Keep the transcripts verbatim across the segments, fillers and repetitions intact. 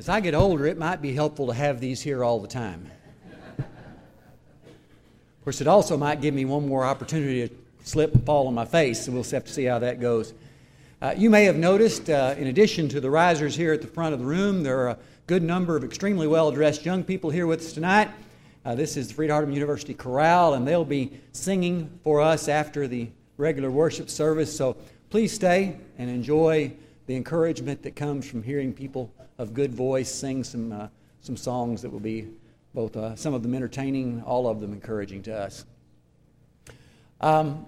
As I get older, it might be helpful to have these here all the time. Of course, it also might give me one more opportunity to slip and fall on my face, so we'll have to see how that goes. Uh, you may have noticed, uh, in addition to the risers here at the front of the room, there are a good number of extremely well-dressed young people here with us tonight. Uh, this is the Freed-Hardeman University Chorale, and they'll be singing for us after the regular worship service. So please stay and enjoy the encouragement that comes from hearing people of good voice sing some uh, some songs that will be both uh, some of them entertaining, all of them encouraging to us. Um,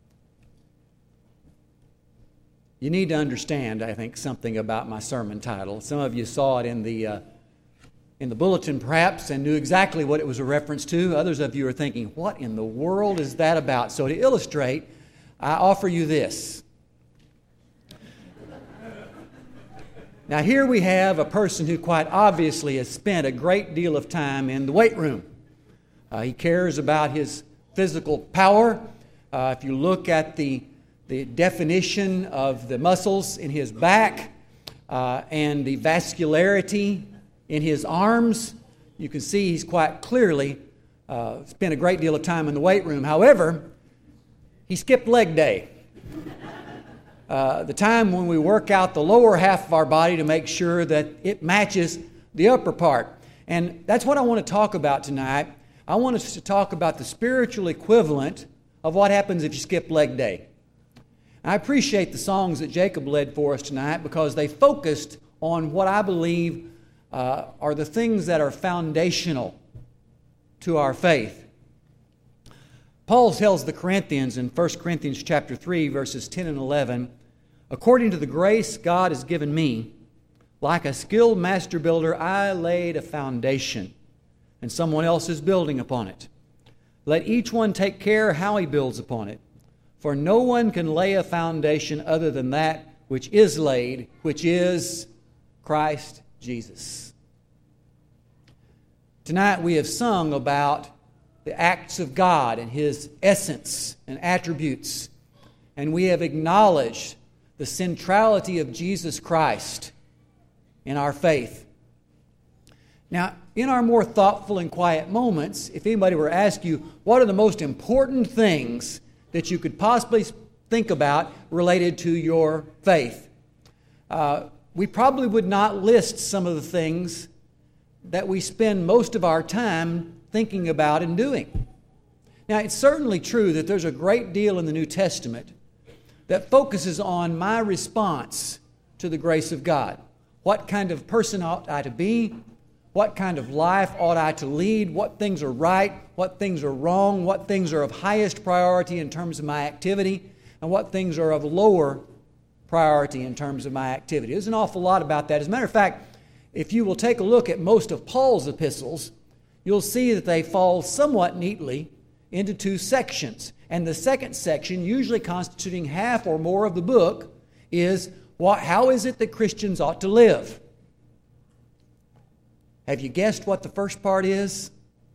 you need to understand, I think, something about my sermon title. Some of you saw it in the uh, in the bulletin, perhaps, and knew exactly what it was a reference to. Others of you are thinking, what in the world is that about? So to illustrate, I offer you this. Now here we have a person who quite obviously has spent a great deal of time in the weight room. Uh, he cares about his physical power. Uh, if you look at the, the definition of the muscles in his back uh, and the vascularity in his arms, you can see he's quite clearly uh, spent a great deal of time in the weight room. However, he skipped leg day. Uh, the time when we work out the lower half of our body to make sure that it matches the upper part. And that's what I want to talk about tonight. I want us to talk about the spiritual equivalent of what happens if you skip leg day. I appreciate the songs that Jacob led for us tonight because they focused on what I believe uh, are the things that are foundational to our faith. Paul tells the Corinthians in First Corinthians chapter three, verses ten and eleven, "According to the grace God has given me, like a skilled master builder, I laid a foundation, and someone else is building upon it. Let each one take care how he builds upon it. For no one can lay a foundation other than that which is laid, which is Christ Jesus." Tonight we have sung about the acts of God and His essence and attributes. And we have acknowledged the centrality of Jesus Christ in our faith. Now, in our more thoughtful and quiet moments, if anybody were to ask you, what are the most important things that you could possibly think about related to your faith? Uh, we probably would not list some of the things that we spend most of our time thinking about and doing. Now, it's certainly true that there's a great deal in the New Testament that focuses on my response to the grace of God. What kind of person ought I to be? What kind of life ought I to lead? What things are right? What things are wrong? What things are of highest priority in terms of my activity? And what things are of lower priority in terms of my activity? There's an awful lot about that. As a matter of fact, if you will take a look at most of Paul's epistles, you'll see that they fall somewhat neatly into two sections. And the second section, usually constituting half or more of the book, is what, how is it that Christians ought to live? Have you guessed what the first part is?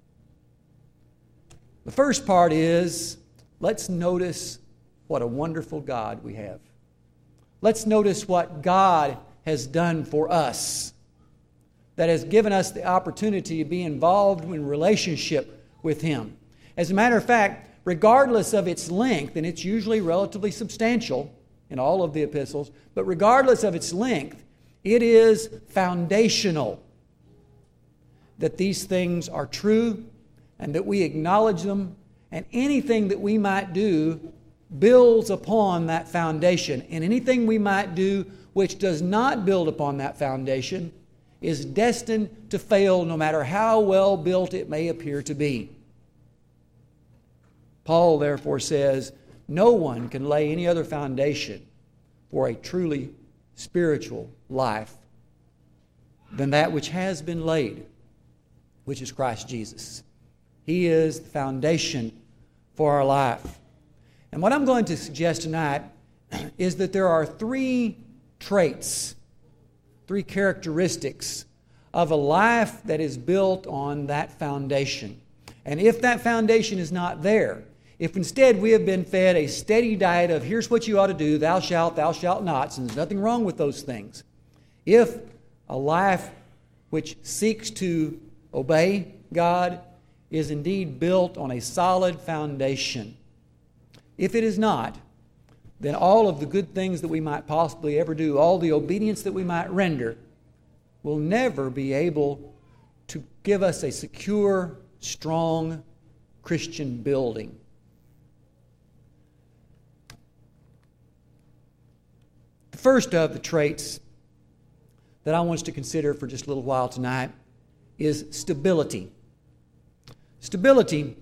The first part is, let's notice what a wonderful God we have. Let's notice what God has done for us, that has given us the opportunity to be involved in relationship with Him. As a matter of fact, regardless of its length, and it's usually relatively substantial in all of the epistles, but regardless of its length, it is foundational that these things are true and that we acknowledge them, and anything that we might do builds upon that foundation. And anything we might do which does not build upon that foundation is destined to fail, no matter how well built it may appear to be. Paul therefore says, no one can lay any other foundation for a truly spiritual life than that which has been laid, which is Christ Jesus. He is the foundation for our life. And what I'm going to suggest tonight is that there are three traits, three characteristics of a life that is built on that foundation. And if that foundation is not there, if instead we have been fed a steady diet of here's what you ought to do, thou shalt, thou shalt not, and there's nothing wrong with those things. If a life which seeks to obey God is indeed built on a solid foundation. If it is not, then all of the good things that we might possibly ever do, all the obedience that we might render, will never be able to give us a secure, strong Christian building. The first of the traits that I want us to consider for just a little while tonight is stability. Stability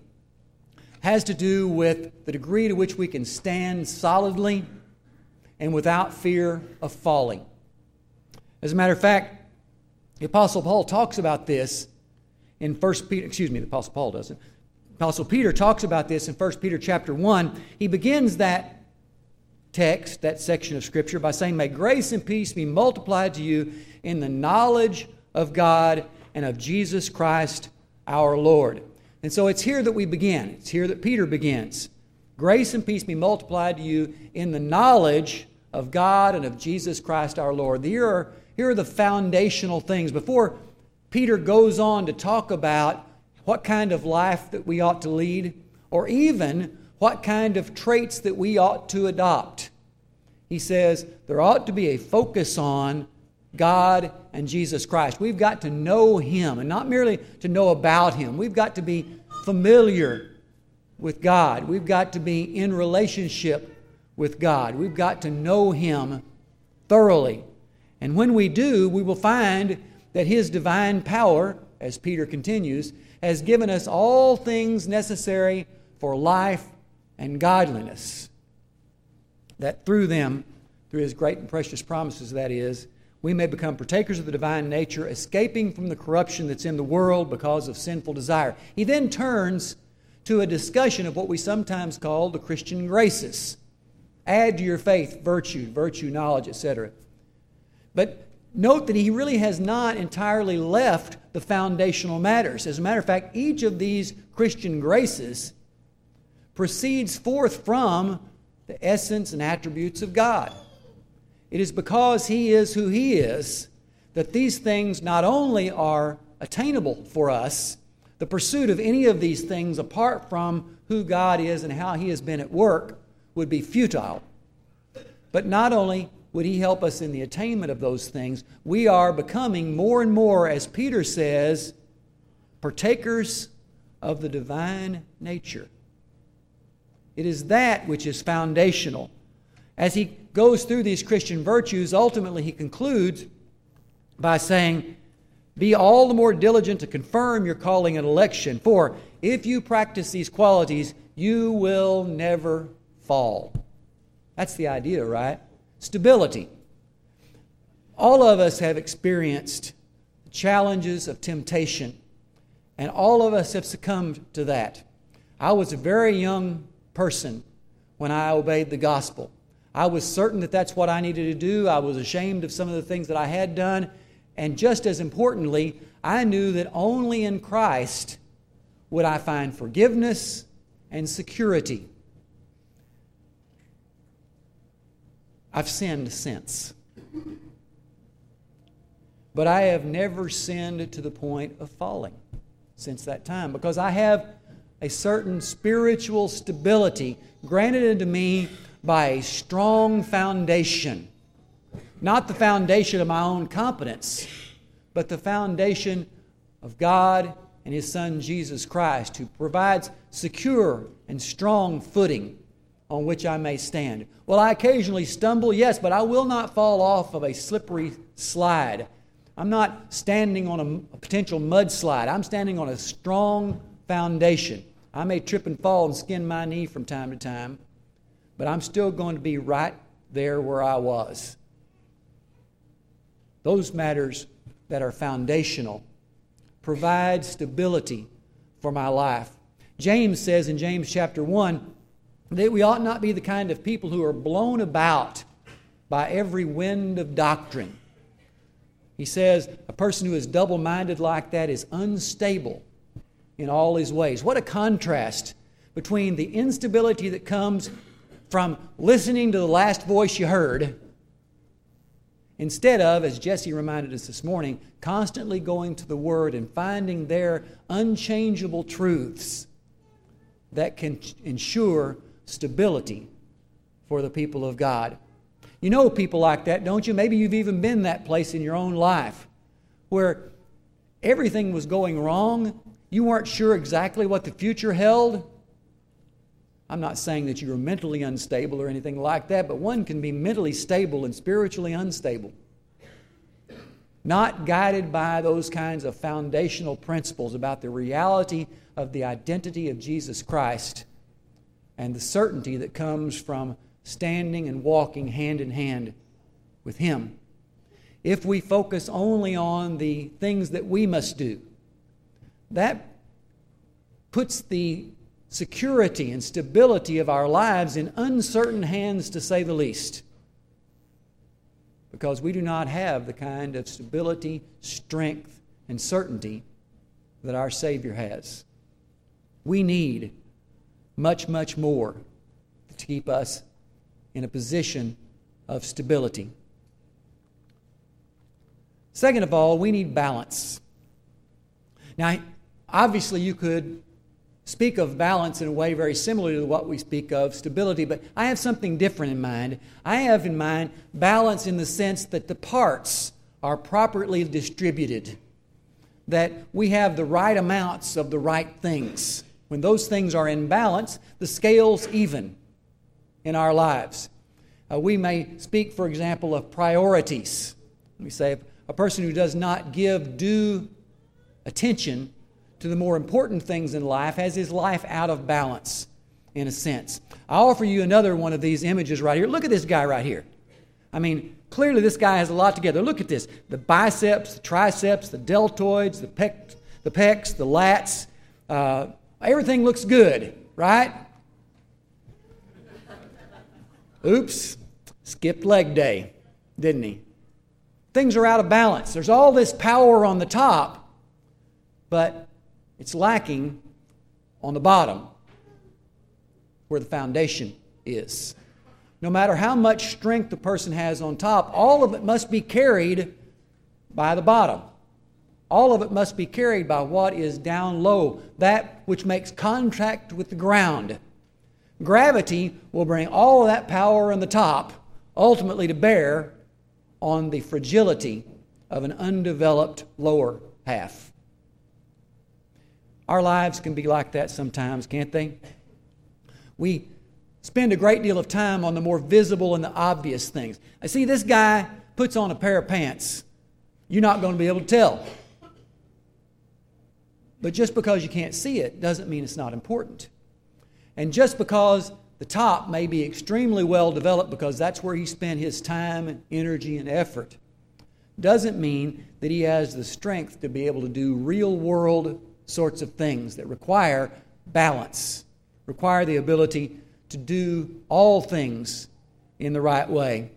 has to do with the degree to which we can stand solidly and without fear of falling. As a matter of fact, the Apostle Paul talks about this in First Peter, excuse me, the Apostle Paul doesn't. Apostle Peter talks about this in First Peter chapter one. He begins that text, that section of Scripture, by saying, "May grace and peace be multiplied to you in the knowledge of God and of Jesus Christ our Lord." And so it's here that we begin. It's here that Peter begins. Grace and peace be multiplied to you in the knowledge of God and of Jesus Christ our Lord. Here are, here are the foundational things. Before Peter goes on to talk about what kind of life that we ought to lead, or even what kind of traits that we ought to adopt, he says there ought to be a focus on God and Jesus Christ. We've got to know Him, and not merely to know about Him. We've got to be familiar with God. We've got to be in relationship with God. We've got to know Him thoroughly. And when we do, we will find that His divine power, as Peter continues, has given us all things necessary for life and godliness, that through them, through His great and precious promises, that is, we may become partakers of the divine nature, escaping from the corruption that's in the world because of sinful desire. He then turns to a discussion of what we sometimes call the Christian graces. Add to your faith virtue, virtue, knowledge, et cetera. But note that he really has not entirely left the foundational matters. As a matter of fact, each of these Christian graces proceeds forth from the essence and attributes of God. It is because He is who He is that these things not only are attainable for us, the pursuit of any of these things apart from who God is and how He has been at work would be futile. But not only would He help us in the attainment of those things, we are becoming more and more, as Peter says, partakers of the divine nature. It is that which is foundational. As he goes through these Christian virtues, ultimately he concludes by saying, "Be all the more diligent to confirm your calling and election, for if you practice these qualities, you will never fall." That's the idea, right? Stability. All of us have experienced the challenges of temptation, and all of us have succumbed to that. I was a very young person when I obeyed the gospel. I was certain that that's what I needed to do. I was ashamed of some of the things that I had done. And just as importantly, I knew that only in Christ would I find forgiveness and security. I've sinned since. But I have never sinned to the point of falling since that time, because I have a certain spiritual stability granted unto me by a strong foundation. Not the foundation of my own competence, but the foundation of God and His Son Jesus Christ, who provides secure and strong footing on which I may stand. Will I occasionally stumble? Yes, but I will not fall off of a slippery slide. I'm not standing on a, a potential mudslide. I'm standing on a strong foundation. I may trip and fall and skin my knee from time to time, but I'm still going to be right there where I was. Those matters that are foundational provide stability for my life. James says in James chapter one that we ought not be the kind of people who are blown about by every wind of doctrine. He says a person who is double-minded like that is unstable in all his ways. What a contrast between the instability that comes from listening to the last voice you heard Instead of, as Jesse reminded us this morning, constantly going to the Word and finding their unchangeable truths that can ensure stability for the people of God. You know people like that, don't you? Maybe you've even been that place in your own life where everything was going wrong. You weren't sure exactly what the future held. I'm not saying that you were mentally unstable or anything like that, but one can be mentally stable and spiritually unstable. Not guided by those kinds of foundational principles about the reality of the identity of Jesus Christ and the certainty that comes from standing and walking hand in hand with Him. If we focus only on the things that we must do, that puts the security and stability of our lives in uncertain hands, to say the least, because we do not have the kind of stability, strength, and certainty that our Savior has. We need much, much more to keep us in a position of stability. Second of all, we need balance. Now, obviously you could speak of balance in a way very similar to what we speak of stability, but I have something different in mind. I have in mind balance in the sense that the parts are properly distributed, that we have the right amounts of the right things. When those things are in balance, the scale's even in our lives. Uh, we may speak, for example, of priorities. We say a person who does not give due attention to the more important things in life has his life out of balance, in a sense. I offer you another one of these images right here. Look at this guy right here. I mean, clearly this guy has a lot together. Look at this. The biceps, the triceps, the deltoids, the, pec, the pecs, the lats. Uh, everything looks good, right? Oops. Skipped leg day, didn't he? Things are out of balance. There's all this power on the top, but it's lacking on the bottom where the foundation is. No matter how much strength the person has on top, all of it must be carried by the bottom. All of it must be carried by what is down low, that which makes contact with the ground. Gravity will bring all of that power on the top ultimately to bear on the fragility of an undeveloped lower half. Our lives can be like that sometimes, can't they? We spend a great deal of time on the more visible and the obvious things. I see this guy puts on a pair of pants. You're not going to be able to tell. But just because you can't see it doesn't mean it's not important. And just because the top may be extremely well developed because that's where he spent his time and energy and effort, doesn't mean that he has the strength to be able to do real world sorts of things that require balance, require the ability to do all things in the right way.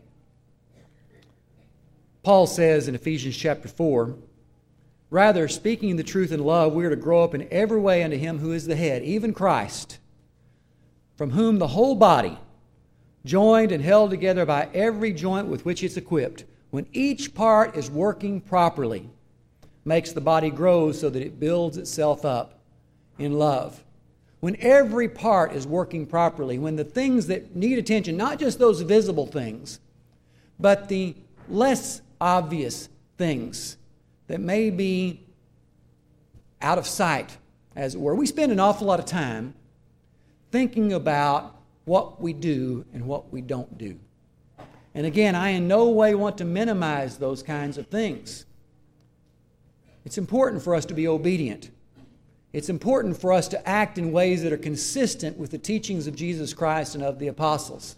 Paul says in Ephesians chapter four, rather, speaking the truth in love, we are to grow up in every way unto Him who is the head, even Christ, from whom the whole body, joined and held together by every joint with which it's equipped, when each part is working properly, makes the body grow so that it builds itself up in love. When every part is working properly, when the things that need attention, not just those visible things, but the less obvious things that may be out of sight, as it were. We spend an awful lot of time thinking about what we do and what we don't do. And again, I in no way want to minimize those kinds of things. It's important for us to be obedient. It's important for us to act in ways that are consistent with the teachings of Jesus Christ and of the apostles.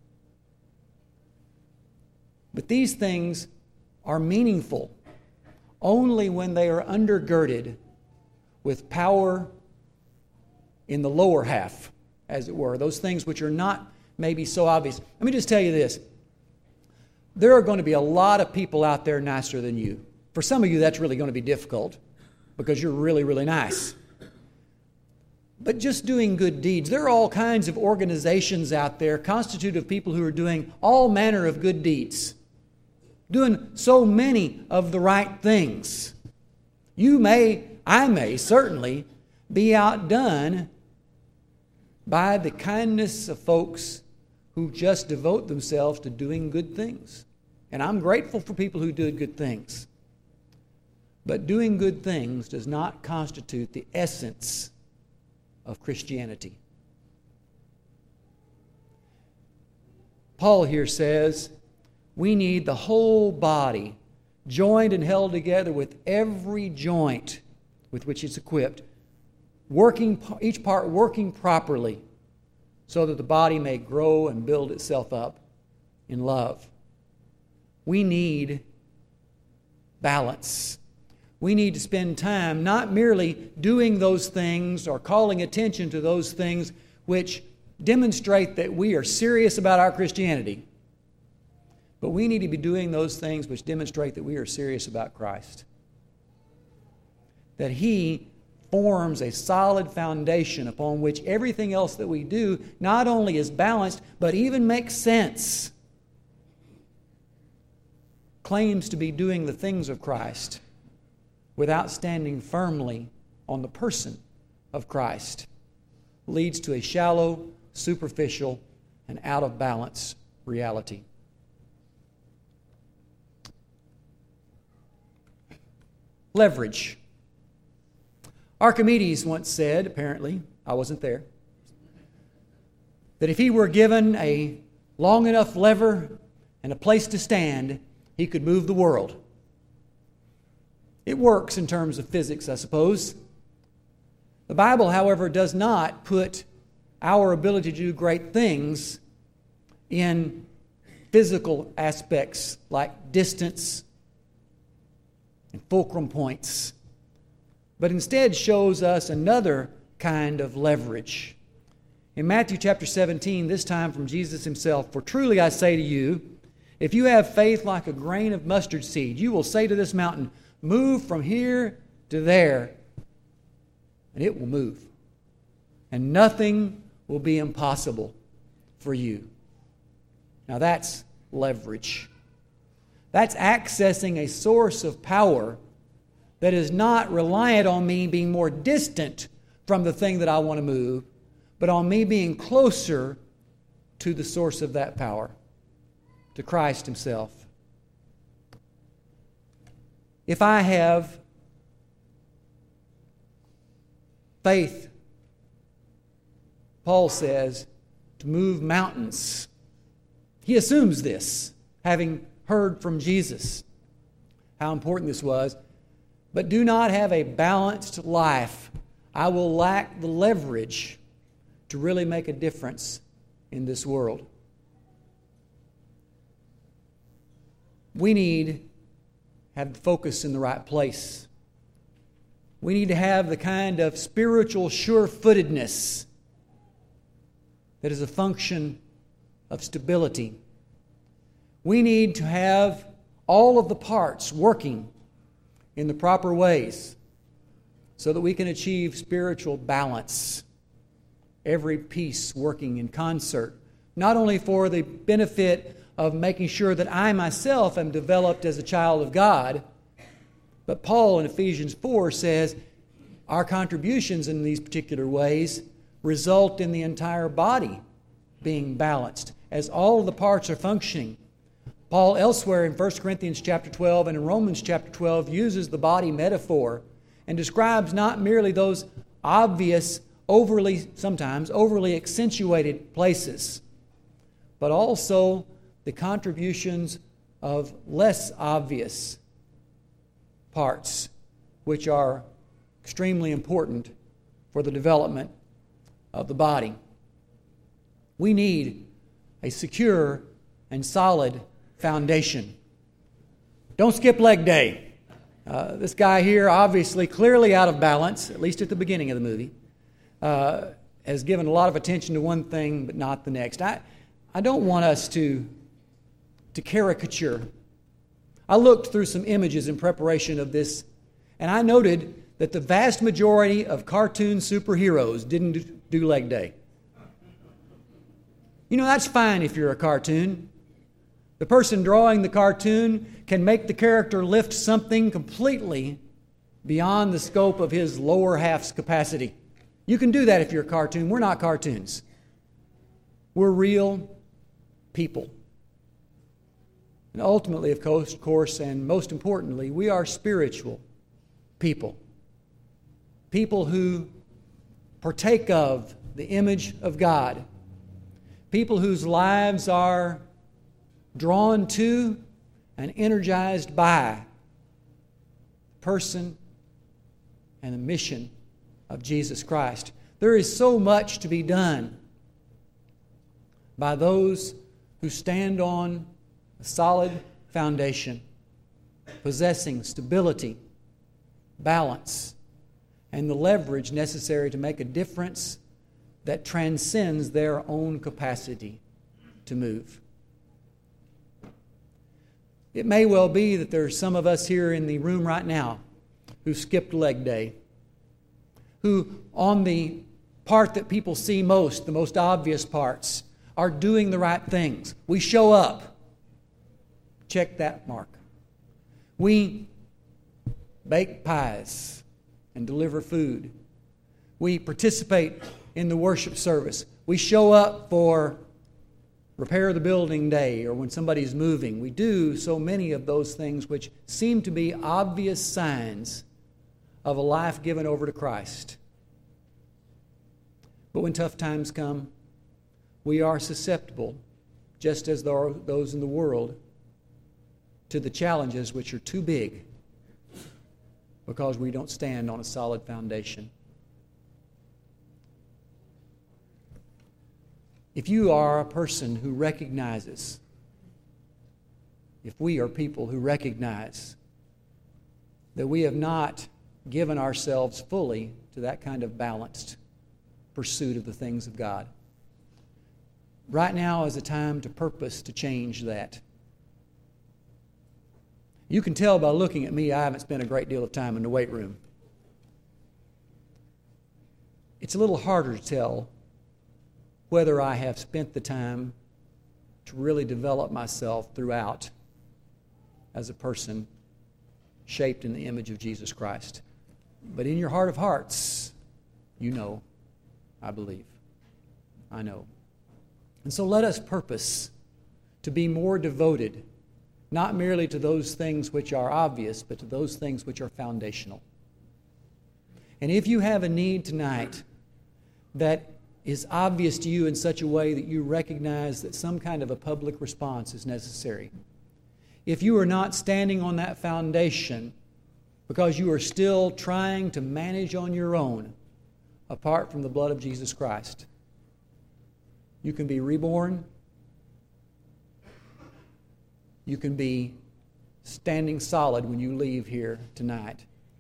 But these things are meaningful only when they are undergirded with power in the lower half, as it were, those things which are not maybe so obvious. Let me just tell you this. There are going to be a lot of people out there nicer than you. For some of you, that's really going to be difficult because you're really, really nice. But just doing good deeds. There are all kinds of organizations out there constituted of people who are doing all manner of good deeds. doing so many of the right things. You may, I may certainly be outdone by the kindness of folks who just devote themselves to doing good things. And I'm grateful for people who do good things. But doing good things does not constitute the essence of Christianity. Paul here says we need the whole body joined and held together with every joint with which it's equipped, working, each part working properly so that the body may grow and build itself up in love. We need balance. We need to spend time not merely doing those things or calling attention to those things which demonstrate that we are serious about our Christianity, but we need to be doing those things which demonstrate that we are serious about Christ. That He forms a solid foundation upon which everything else that we do not only is balanced, but even makes sense. Claims to be doing the things of Christ without standing firmly on the person of Christ leads to a shallow, superficial, and out of balance reality. Leverage. Archimedes once said, apparently, I wasn't there, that if he were given a long enough lever and a place to stand, he could move the world. It works in terms of physics, I suppose. The Bible, however, does not put our ability to do great things in physical aspects like distance and fulcrum points, but instead shows us another kind of leverage. In Matthew chapter seventeen, this time from Jesus Himself, "For truly I say to you, if you have faith like a grain of mustard seed, you will say to this mountain, 'Move from here to there,' and it will move. And nothing will be impossible for you." Now that's leverage. That's accessing a source of power that is not reliant on me being more distant from the thing that I want to move, but on me being closer to the source of that power, to Christ Himself. If I have faith, Paul says, to move mountains, he assumes this, having heard from Jesus how important this was, but do not have a balanced life, I will lack the leverage to really make a difference in this world. We need to have the focus in the right place. We need to have the kind of spiritual sure-footedness that is a function of stability. We need to have all of the parts working in the proper ways so that we can achieve spiritual balance. Every piece working in concert, not only for the benefit of making sure that I myself am developed as a child of God, but Paul in Ephesians four says our contributions in these particular ways result in the entire body being balanced as all of the parts are functioning. Paul elsewhere in First Corinthians chapter twelve and in Romans chapter twelve uses the body metaphor and describes not merely those obvious, overly, sometimes overly accentuated places, but also the contributions of less obvious parts, which are extremely important for the development of the body. We need a secure and solid foundation. Don't skip leg day. Uh, this guy here, obviously clearly out of balance, at least at the beginning of the movie, uh, has given a lot of attention to one thing but not the next. I, I don't want us to, to caricature. I looked through some images in preparation of this, and I noted that the vast majority of cartoon superheroes didn't do, do leg day. You know, that's fine if you're a cartoon. The person drawing the cartoon can make the character lift something completely beyond the scope of his lower half's capacity. You can do that if you're a cartoon. We're not cartoons. We're real people. And ultimately, of course, and most importantly, we are spiritual people. People who partake of the image of God. People whose lives are drawn to and energized by the person and the mission of Jesus Christ. There is so much to be done by those who stand on a solid foundation, possessing stability, balance, and the leverage necessary to make a difference that transcends their own capacity to move. It may well be that there's some of us here in the room right now who skipped leg day, who on the part that people see most, the most obvious parts, are doing the right things. We show up. Check that mark. We bake pies and deliver food. We participate in the worship service. We show up for repair the building day or when somebody's moving. We do so many of those things which seem to be obvious signs of a life given over to Christ. But when tough times come, we are susceptible, just as those in the world, to the challenges which are too big because we don't stand on a solid foundation. If you are a person who recognizes, if we are people who recognize that we have not given ourselves fully to that kind of balanced pursuit of the things of God, right now is a time to purpose to change that. You can tell by looking at me, I haven't spent a great deal of time in the weight room. It's a little harder to tell whether I have spent the time to really develop myself throughout as a person shaped in the image of Jesus Christ. But in your heart of hearts, you know, I believe, I know. And so let us purpose to be more devoted, not merely to those things which are obvious, but to those things which are foundational. And if you have a need tonight that is obvious to you in such a way that you recognize that some kind of a public response is necessary, if you are not standing on that foundation because you are still trying to manage on your own apart from the blood of Jesus Christ, you can be reborn. You can be standing solid when you leave here tonight.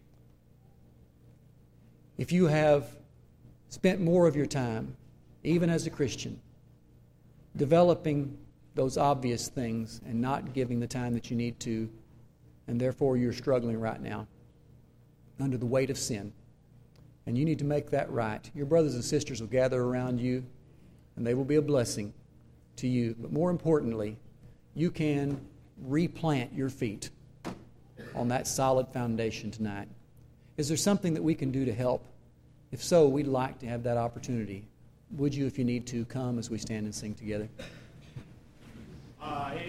If you have spent more of your time, even as a Christian, developing those obvious things and not giving the time that you need to, and therefore you're struggling right now under the weight of sin, and you need to make that right, your brothers and sisters will gather around you, and they will be a blessing to you. But more importantly, you can replant your feet on that solid foundation tonight. Is there something that we can do to help? If so, we'd like to have that opportunity. Would you, if you need to, come as we stand and sing together? Uh,